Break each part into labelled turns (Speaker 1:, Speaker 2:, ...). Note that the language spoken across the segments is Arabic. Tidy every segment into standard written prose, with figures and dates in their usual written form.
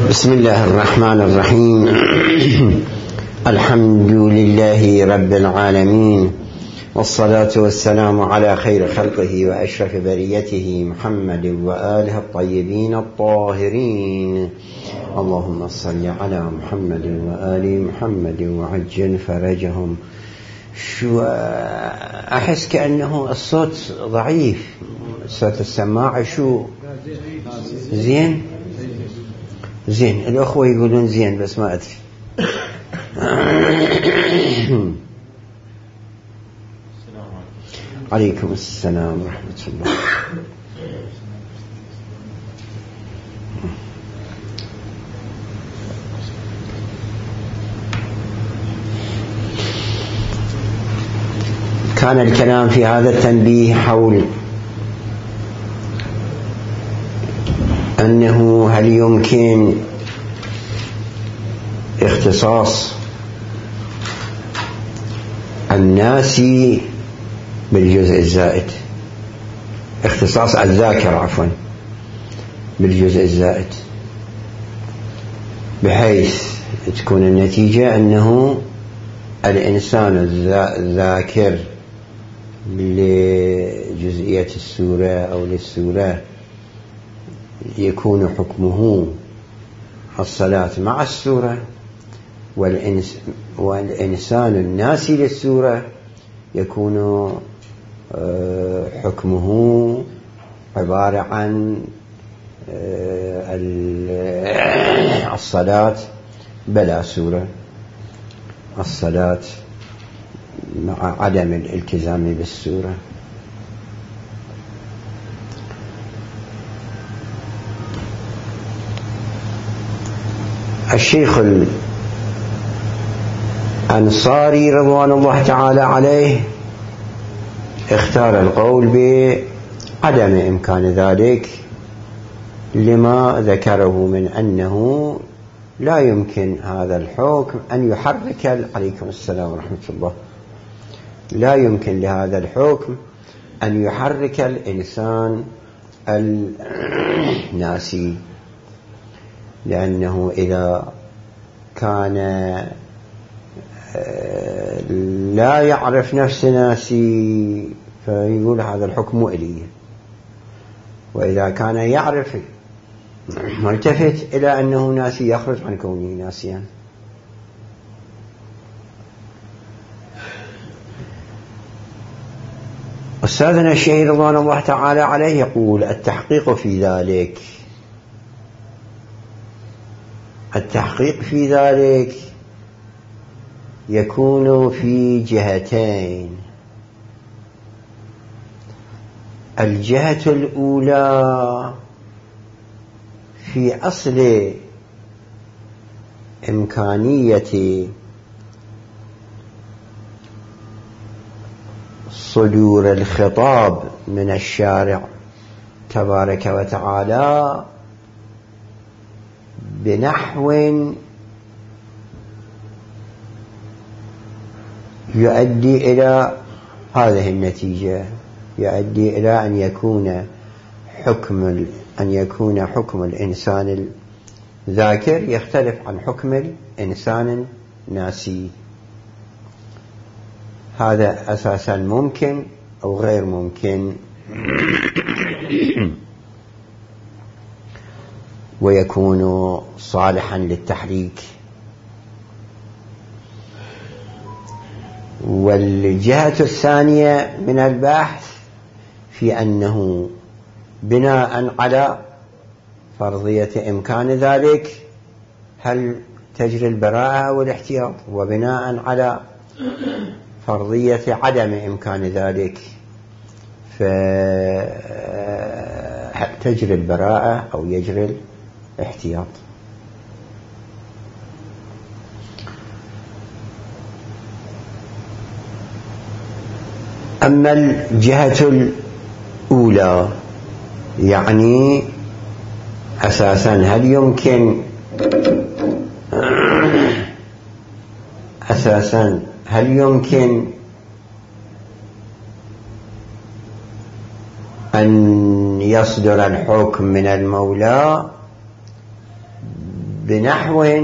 Speaker 1: بسم الله الرحمن الرحيم. الحمد لله رب العالمين، والصلاة والسلام على خير خلقه وأشرف بريته محمد وآله الطيبين الطاهرين. اللهم صل على محمد وآل محمد وعجل فرجهم. شو أحس كأنه الصوت ضعيف، صوت السماعة شو زين زين، الأخوة يقولون زين بس ما أدري. عليكم السلام ورحمة الله. كان الكلام في هذا التنبيه حول أنه هل يمكن اختصاص الناسي بالجزء الزائد، اختصاص الذاكر عفوا بالجزء الزائد، بحيث تكون النتيجة أنه الإنسان الذاكر لجزئية السورة أو للسورة يكون حكمه الصلاة مع السورة، والإنسان الناسي للسورة يكون حكمه عبارة عن الصلاة بلا سورة، الصلاة مع عدم الالتزام بالسورة. الشيخ الأنصاري رضوان الله تعالى عليه اختار القول بعدم إمكان ذلك لما ذكره من أنه لا يمكن هذا الحكم أن يحرك، عليكم السلام ورحمة الله، لا يمكن لهذا الحكم أن يحرك الإنسان الناسي، لأنه إذا كان لا يعرف نفس ناسي فيقول هذا الحكم إلي، وإذا كان يعرف ملتفت إلى أنه ناسي يخرج عن كونه ناسيا. أستاذنا الشيخ رضوان الله تعالى عليه يقول التحقيق في ذلك، التحقيق في ذلك يكون في جهتين. الجهة الأولى في أصل إمكانية صدور الخطاب من الشارع تبارك وتعالى بنحو يؤدي إلى هذه النتيجة، يؤدي إلى أن يكون حكم الإنسان الذاكر يختلف عن حكم الإنسان الناسي. هذا أساسا ممكن أو غير ممكن، ويكون صالحا للتحريك. والجهة الثانية من البحث في أنه بناء على فرضية إمكان ذلك هل تجري البراءة أو الاحتياط، وبناء على فرضية عدم إمكان ذلك فهل تجري البراءة أو يجري الاحتياط. أما الجهة الأولى يعني أساسا هل يمكن أن يصدر الحكم من المولى بنحو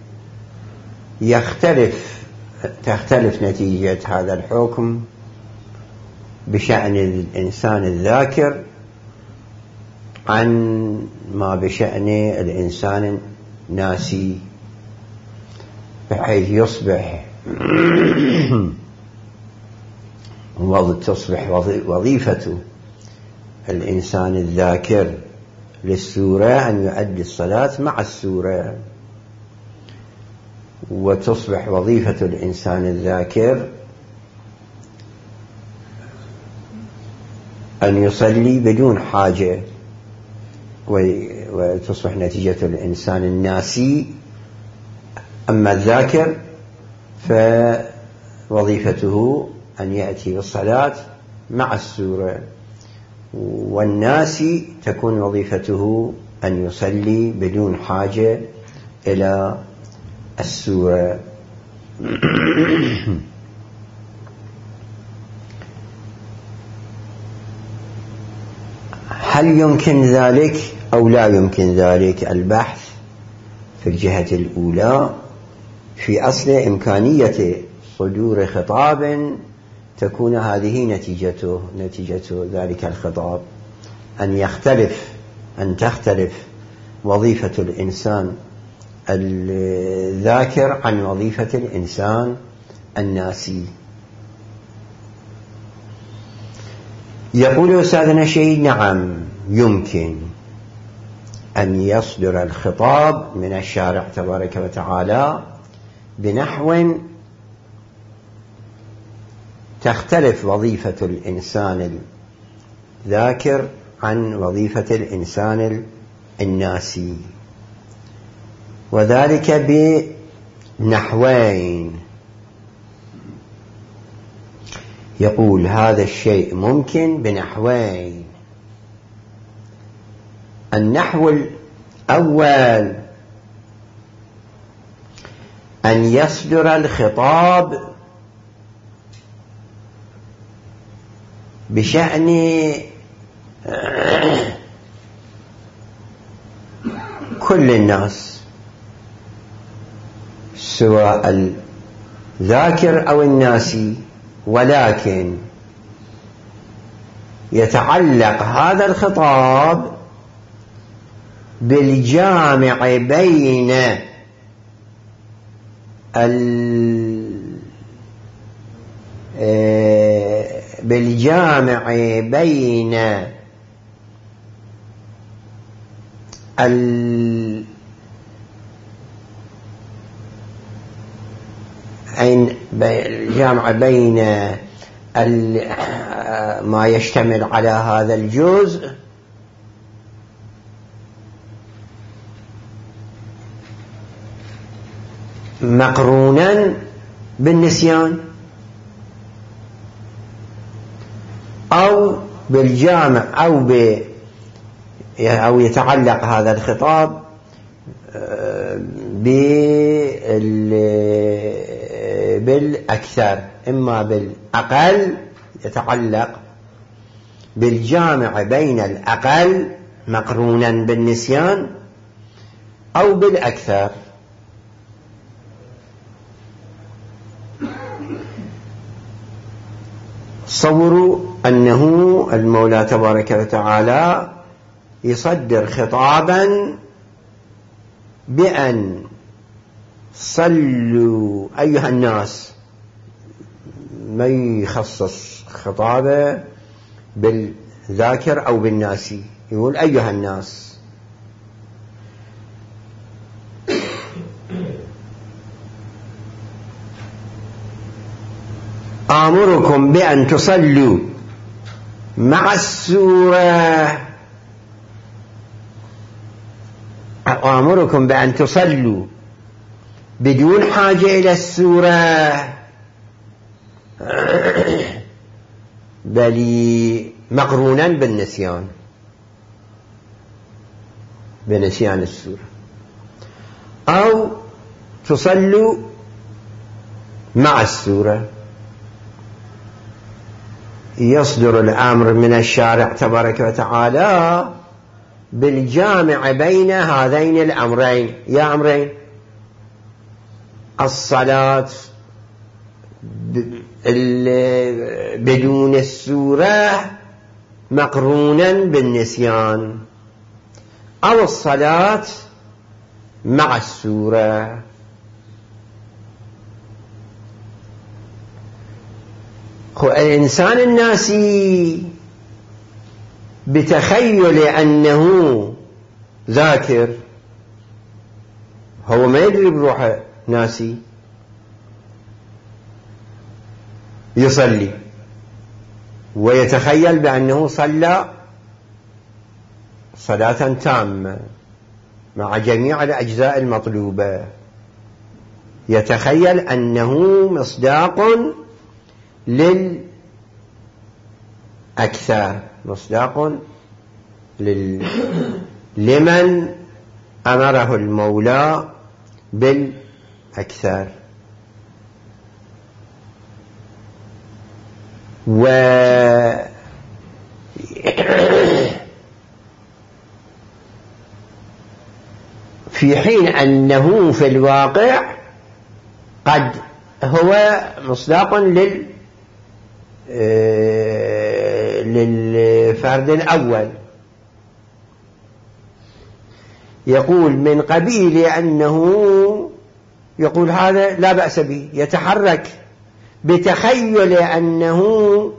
Speaker 1: تختلف نتيجة هذا الحكم بشأن الإنسان الذاكر عن ما بشأن الإنسان الناسي، بحيث تصبح وظيفة الإنسان الذاكر للسورة أن يؤدي الصلاة مع السورة، وتصبح وظيفة الإنسان الذاكر أن يصلي بدون حاجة، وتصبح نتيجة الإنسان الناسي. أما الذاكر فوظيفته أن يأتي بالصلاة مع السورة، والناسي تكون وظيفته أن يصلي بدون حاجة إلى السورة. هل يمكن ذلك أو لا يمكن ذلك؟ البحث في الجهة الأولى في أصل إمكانية صدور خطاب تكون هذه نتيجة ذلك الخطاب، أن تختلف وظيفة الإنسان الذاكر عن وظيفة الإنسان الناسي. يقول أستاذنا شيء: نعم يمكن أن يصدر الخطاب من الشارع تبارك وتعالى بنحو تختلف وظيفة الإنسان الذاكر عن وظيفة الإنسان الناسي، وذلك بنحوين. يقول هذا الشيء ممكن بنحوين: النحو الأول أن يصدر الخطاب بشأن كل الناس، سواء الذاكر أو الناسي، ولكن يتعلق هذا الخطاب بالجامع بين الجامع بين ما يشتمل على هذا الجزء مقرونا بالنسيان، أو بالجامع أو يتعلق هذا الخطاب بالأكثر، إما بالأقل يتعلق بالجامع بين الأقل مقرونا بالنسيان، أو بالأكثر. تصوروا أنه المولى تبارك وتعالى يصدر خطابا بأن صلوا أيها الناس، ما يخصص خطابه بالذاكر أو بالناسي، يقول أيها الناس. آمركم بأن تصلوا مع السورة، آمركم بأن تصلوا بدون حاجة إلى السورة، بل مقرونا بالنسيان، بنسيان السورة، أو تصلوا مع السورة. يصدر الأمر من الشارع تبارك وتعالى بالجامع بين هذين الأمرين. يا أمرين: الصلاة بدون السورة مقرونا بالنسيان، أو الصلاة مع السورة. الإنسان الناسي بتخيل أنه ذاكر، هو ما يدري بروحه ناسي، يصلي ويتخيل بأنه صلى صلاة تامة مع جميع الأجزاء المطلوبة، يتخيل أنه مصداق للأكثر، مصداق لمن أمره المولى بالأكثر. في حين أنه في الواقع قد هو مصداق للفرد الأول. يقول من قبيل أنه يقول هذا لا بأس به، يتحرك بتخيل أن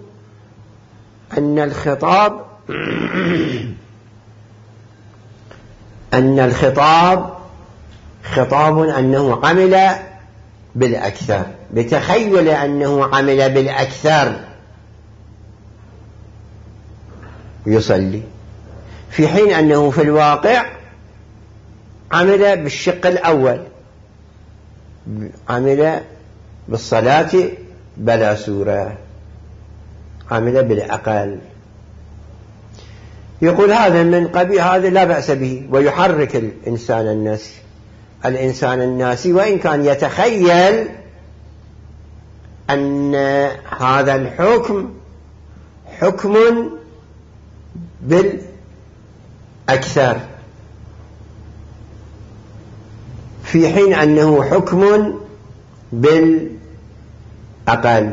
Speaker 1: الخطاب خطاب أنه عمل بالأكثر، بتخيل أنه عمل بالأكثر يصلي، في حين أنه في الواقع عمل بالشق الأول، عمل بالصلاة بلا سورة، عمل بالأقل. يقول هذا من قبيل هذا لا بأس به، ويحرك الإنسان الناسي وإن كان يتخيل أن هذا الحكم حكم بالأكثر، في حين أنه حكم بالأقل.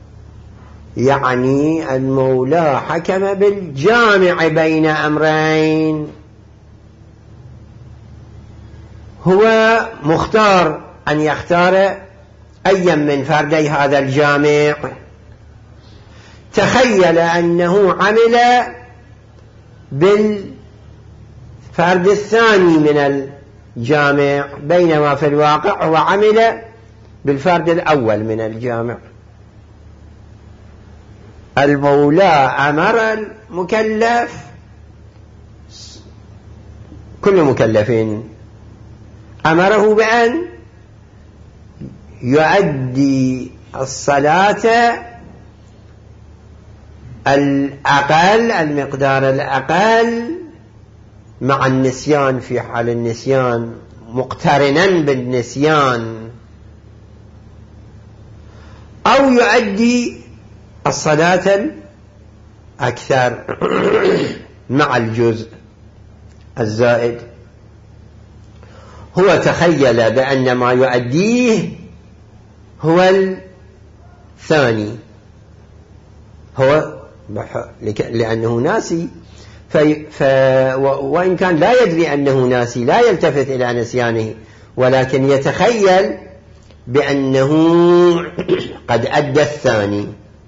Speaker 1: يعني المولى حكم بالجامع بين أمرين، هو مختار أن يختار أي من فردي هذا الجامع، تخيل أنه عمل بالفرد الثاني من الجامع، بينما في الواقع هو عمل بالفرد الأول من الجامع. المولى أمر المكلف، كل مكلف أمره بأن يؤدي الصلاة الأقل، المقدار الأقل، مع النسيان في حال النسيان، مقترنا بالنسيان، أو يؤدي الصلاة الأكثر مع الجزء الزائد. هو تخيل بأن ما يؤديه هو الثاني، هو لأنه ناسي، وإن كان لا يدري أنه ناسي، لا يلتفت إلى نسيانه، ولكن يتخيل بأنه قد أدى الثاني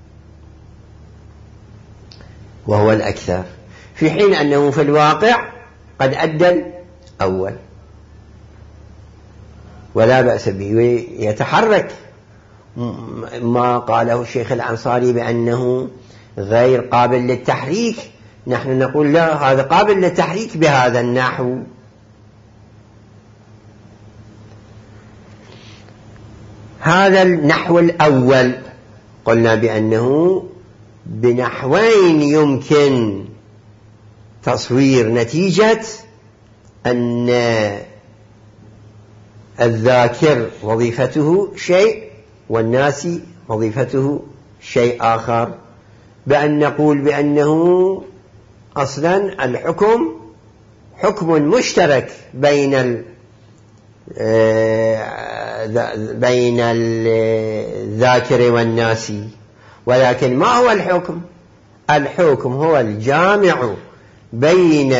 Speaker 1: وهو الأكثر، في حين أنه في الواقع قد أدى الأول، ولا بأس به. يتحرك ما قاله الشيخ الأنصاري بأنه غير قابل للتحريك، نحن نقول لا، هذا قابل للتحريك بهذا النحو. هذا النحو الأول قلنا بأنه بنحوين يمكن تصوير نتيجة أن الذاكر وظيفته شيء والناسي وظيفته شيء آخر، بأن نقول بأنه أصلا الحكم حكم مشترك بين الذاكر والناسي، ولكن ما هو الحكم؟ الحكم هو الجامع بين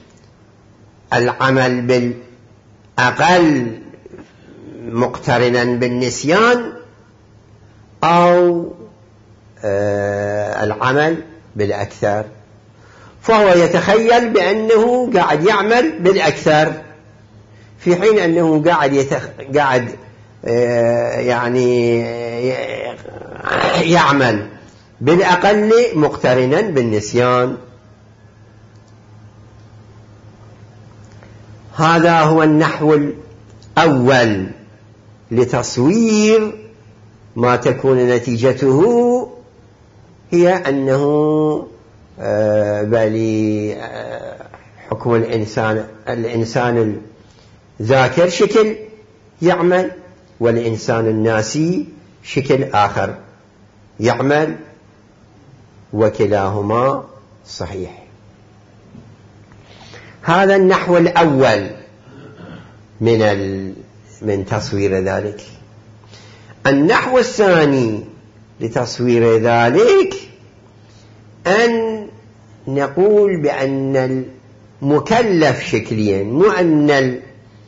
Speaker 1: العمل بالأقل مقترنا بالنسيان أو العمل بالأكثر. فهو يتخيل بأنه قاعد يعمل بالأكثر في حين أنه قاعد يعني يعمل بالأقل مقترنا بالنسيان. هذا هو النحو الأول لتصوير ما تكون نتيجته هي أنه بل حكم الإنسان الذاكر شكل يعمل، والإنسان الناسي شكل آخر يعمل، وكلاهما صحيح. هذا النحو الأول من تصوير ذلك. النحو الثاني لتصوير ذلك أن نقول بأن المكلف شكليا، مو أن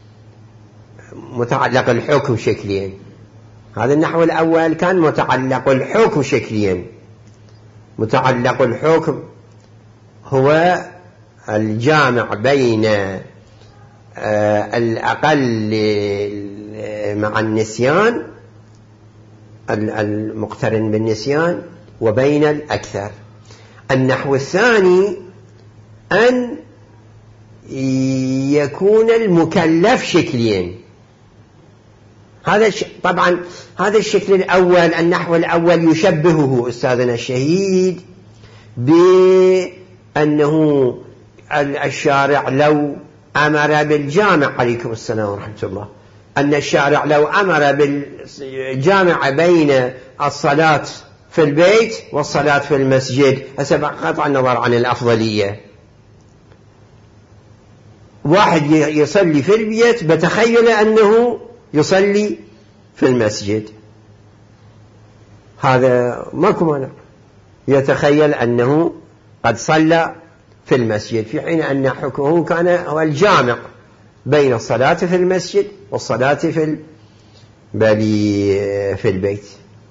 Speaker 1: متعلق الحكم شكليا. هذا النحو الأول كان متعلق الحكم شكليا. متعلق الحكم هو الجامع بين الأقل مع النسيان المقترن بالنسيان وبين الأكثر. النحو الثاني أن يكون المكلف شكليا. طبعا هذا الشكل الأول، النحو الأول يشبهه أستاذنا الشهيد بأنه الشارع لو أمر بالجامع، عليكم السلام ورحمة الله، أن الشارع لو أمر بالجامع بين الصلاة في البيت والصلاة في المسجد، قطع النظر عن الأفضلية. واحد يصلي في البيت بتخيل أنه يصلي في المسجد، هذا ماكو مانع، يتخيل أنه قد صلى في المسجد، في حين أن حكمه كان هو الجامع بين الصلاة في المسجد والصلاة في البيت.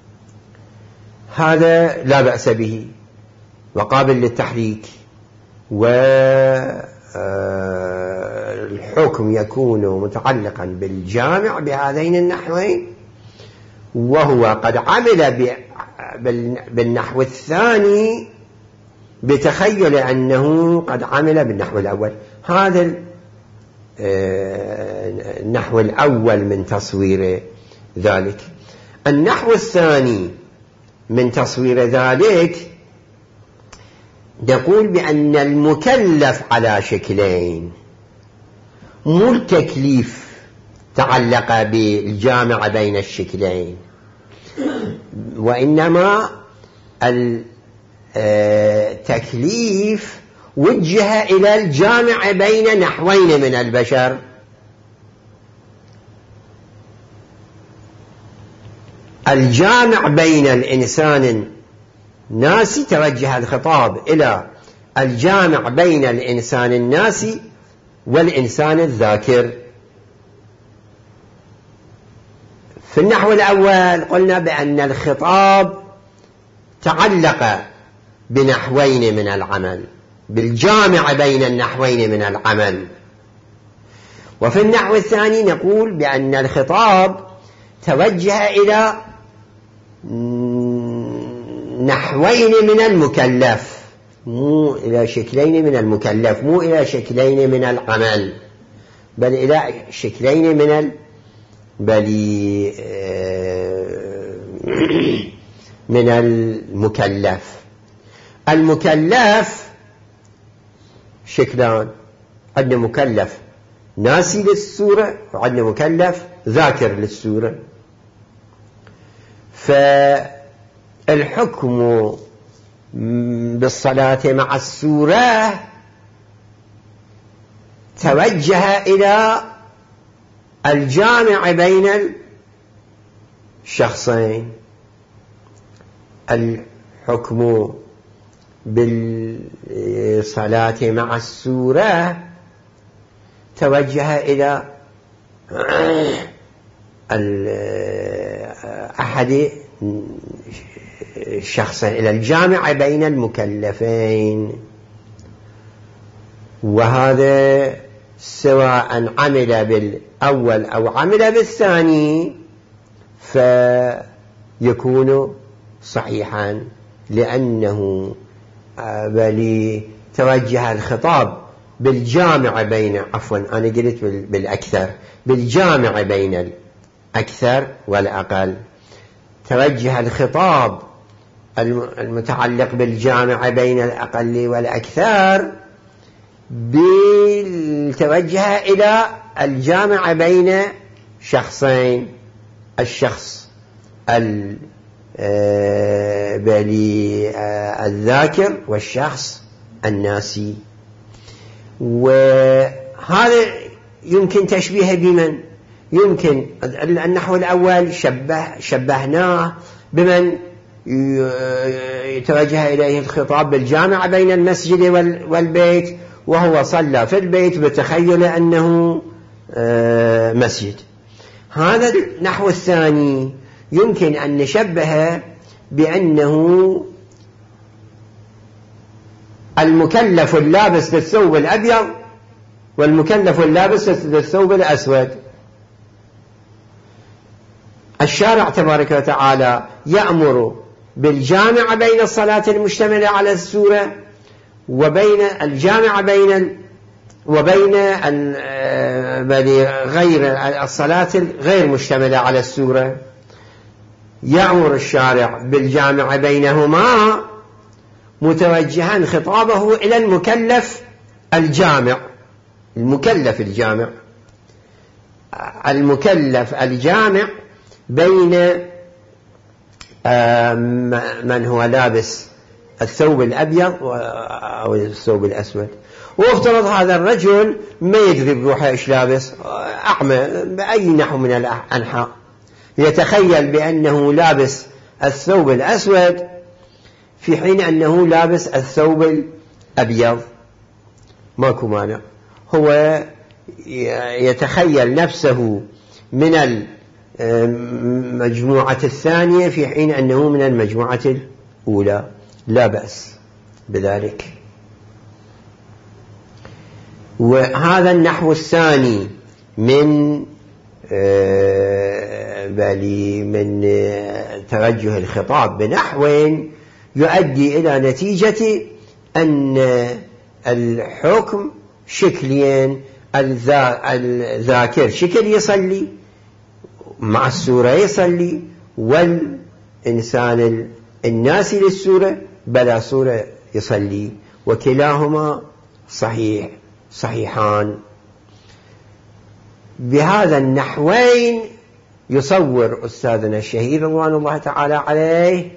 Speaker 1: هذا لا بأس به وقابل للتحريك، والحكم يكون متعلقا بالجامع بهذين النحوين، وهو قد عمل بالنحو الثاني بتخيل أنه قد عمل بالنحو الأول. هذا النحو الأول من تصوير ذلك. النحو الثاني من تصوير ذلك نقول بأن المكلف على شكلين، مو التكليف تعلق بالجامع بين الشكلين، وإنما التكليف وجه إلى الجامع بين نحوين من البشر. الجامع بين الإنسان الناسي، توجه الخطاب إلى الجامع بين الإنسان الناسي والإنسان الذاكر. في النحو الأول قلنا بأن الخطاب تعلق بنحوين من العمل، بالجامع بين النحوين من العمل. وفي النحو الثاني نقول بأن الخطاب توجه إلى نحوين من المكلف، مو إلى شكلين من المكلف، مو إلى شكلين من العمل، بل إلى شكلين من المكلف. المكلف شكلان، عندنا مكلف ناسي للسورة وعندنا مكلف ذاكر للسورة. فالحكم بالصلاة مع السورة توجه إلى الجامع بين الشخصين. الحكم بالصلاة مع السورة توجه إلى أحد الشخصين، إلى الجامع بين المكلفين، وهذا سواء عمل بالأول أو عمل بالثاني فيكون صحيحا، لأنه بل توجه الخطاب بالجامع بين أنا قلت بالأكثر، بالجامع بين الأكثر والأقل. توجه الخطاب المتعلق بالجامع بين الأقل والأكثر بالتوجه إلى الجامع بين شخصين، الشخص الذاكر والشخص الناسي. وهذا يمكن تشبيهه بمن؟ يمكن النحو الأول شبهناه بمن يتوجه إليه الخطاب بالجامع بين المسجد والبيت، وهو صلى في البيت بتخيل أنه مسجد. هذا النحو الثاني يمكن أن نشبه بأنه المكلف اللابس للثوب الأبيض والمكلف اللابس للثوب الأسود. الشارع تبارك وتعالى يأمر بالجامع بين الصلاة المشتملة على السورة وبين الجامع وبين غير الصلاة غير مشتملة على السورة. يأمر الشارع بالجامع بينهما متوجها خطابه إلى المكلف الجامع. المكلف الجامع بين من هو لابس الثوب الأبيض أو الثوب الأسود. وافترض هذا الرجل ما يدري بروحه إيش لابس، أعمى بأي نحو من الأنحاء، يتخيل بأنه لابس الثوب الأسود في حين أنه لابس الثوب الأبيض، ماكو مانع. هو يتخيل نفسه من المجموعة الثانية في حين أنه من المجموعة الأولى، لا بأس بذلك. وهذا النحو الثاني من توجه الخطاب بنحو يؤدي إلى نتيجة أن الحكم شكلين، الذاكر شكل يصلي مع السورة يصلي، والإنسان الناسي للسورة بلا سورة يصلي، وكلاهما صحيحان. بهذا النحوين يصور أستاذنا الشهيد رضوان الله تعالى عليه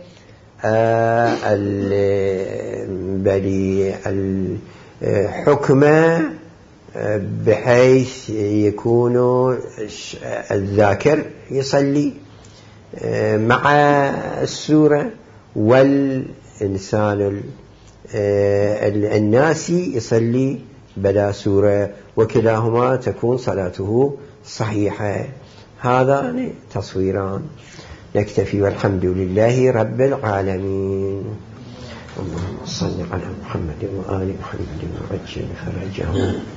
Speaker 1: الحكم بحيث يكون الذاكر يصلي مع السورة والإنسان الناسي يصلي بلا سورة، وكلاهما تكون صلاته صحيحة. هذا تصويران. نكتفي والحمد لله رب العالمين. اللهم صل على محمد وآل محمد وعجل فرجه.